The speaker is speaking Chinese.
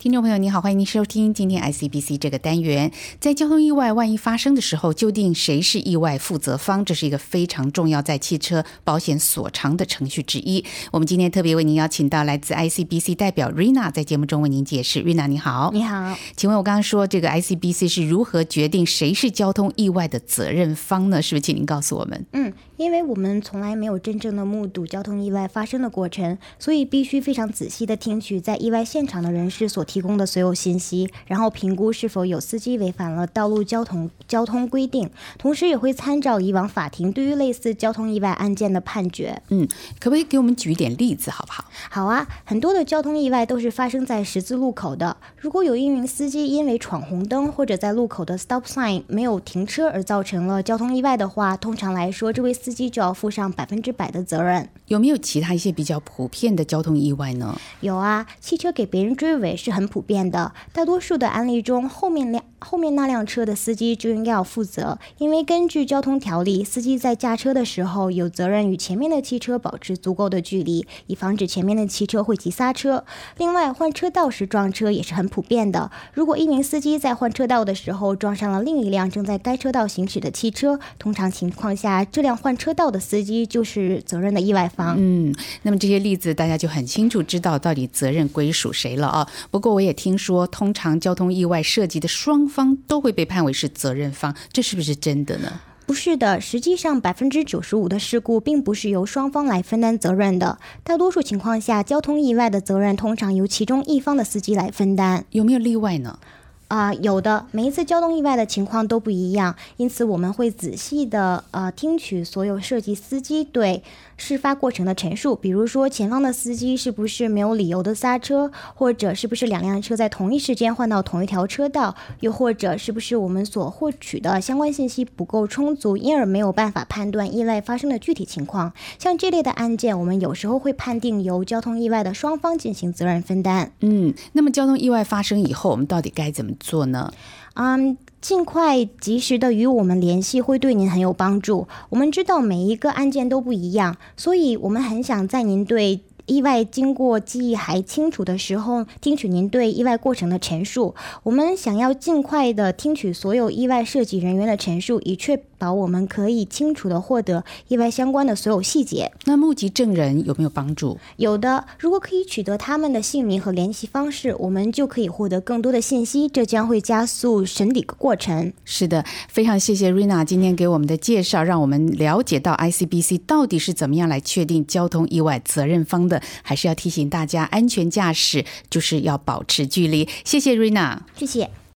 听众朋友你好，欢迎您收听今天 ICBC 这个单元。在交通意外万一发生的时候，究竟谁是意外负责方？这是一个非常重要在汽车保险所长的程序之一。我们今天特别为您邀请到来自 ICBC 代表 Rina 在节目中为您解释。 Rina 你好。 你好， 请问我刚刚说这个 ICBC 是如何决定谁是交通意外的责任方呢？是不是请您告诉我们？ 因为我们从来没有真正的目睹交通意外发生的过程，所以必须非常仔细的听取在意外现场的人士所提供的所有信息，然后评估是否有司机违反了道路交通规定，同时也会参照以往法庭对于类似交通意外案件的判决。 可不可以给我们举一点例子好不好？ 好啊，很多的交通意外都是发生在十字路口的。如果有一名司机因为闯红灯或者在路口的 stop sign 没有停车而造成了交通意外的话，通常来说这位司机就要负上100%的责任。 有没有其他一些比较普遍的交通意外呢？ 有啊，汽车给别人追尾是很普遍的，大多数的案例中后面那辆车的司机就应该要负责，因为根据交通条例，司机在驾车的时候有责任与前面的汽车保持足够的距离，以防止前面的汽车会急刹车。另外，换车道时撞车也是很普遍的，如果一名司机在换车道的时候撞上了另一辆正在该车道行驶的汽车，通常情况下这辆换车道的司机就是责任的意外方。 那么这些例子大家就很清楚知道到底责任归属谁了啊。不过我也听说通常交通意外涉及的双方都会被判为是责任方，这是不是真的呢？ 不是的，实际上95%的事故并不是由双方来分担责任的，大多数情况下交通意外的责任通常由其中一方的司机来分担。 有没有例外呢？ 有的，每一次交通意外的情况都不一样，因此我们会仔细的听取所有涉及司机对事发过程的陈述，比如说前方的司机是不是没有理由的刹车，或者是不是两辆车在同一时间换到同一条车道，又或者是不是我们所获取的相关信息不够充足，因而没有办法判断意外发生的具体情况。像这类的案件，我们有时候会判定由交通意外的双方进行责任分担。 那么交通意外发生以后，我们到底该怎么做呢？ 尽快及时的与我们联系会对您很有帮助。我们知道每一个案件都不一样，所以我们很想在您对意外经过记忆还清楚的时候听取您对意外过程的陈述。我们想要尽快的听取所有意外涉及人员的陈述，以确保我们可以清楚的获得意外相关的所有细节。 那目击证人有没有帮助？ 有的，如果可以取得他们的姓名和联系方式，我们就可以获得更多的信息，这将会加速审理过程。 是的，非常谢谢 Rina 今天给我们的介绍，让我们了解到 ICBC 到底是怎么样来确定交通意外责任方的。还是要提醒大家，安全驾驶就是要保持距离。谢谢 Rina。 谢谢。